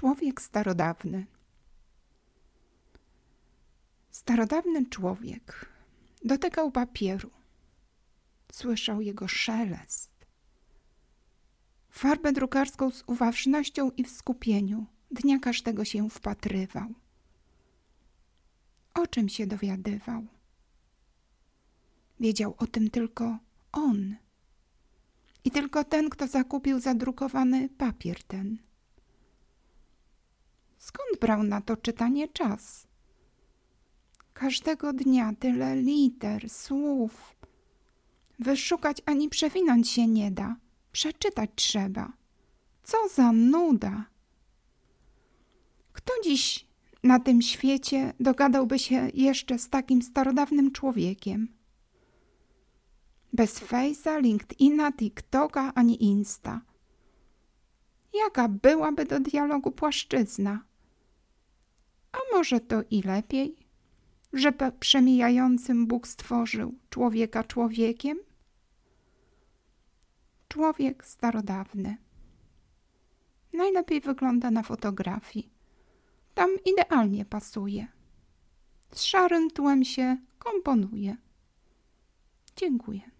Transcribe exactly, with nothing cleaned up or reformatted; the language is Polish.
Człowiek starodawny. Starodawny człowiek dotykał papieru. Słyszał jego szelest. Farbę drukarską z uważnością i w skupieniu dnia każdego się wpatrywał. O czym się dowiadywał? Wiedział o tym tylko on. I tylko ten, kto zakupił zadrukowany papier ten. Skąd brał na to czytanie czas? Każdego dnia tyle liter, słów. Wyszukać ani przewinąć się nie da. Przeczytać trzeba. Co za nuda! Kto dziś na tym świecie dogadałby się jeszcze z takim starodawnym człowiekiem? Bez Face'a, LinkedIna, TikToka ani Insta. Jaka byłaby do dialogu płaszczyzna? A może to i lepiej, że przemijającym Bóg stworzył człowieka człowiekiem? Człowiek starodawny. Najlepiej wygląda na fotografii. Tam idealnie pasuje. Z szarym tłem się komponuje. Dziękuję.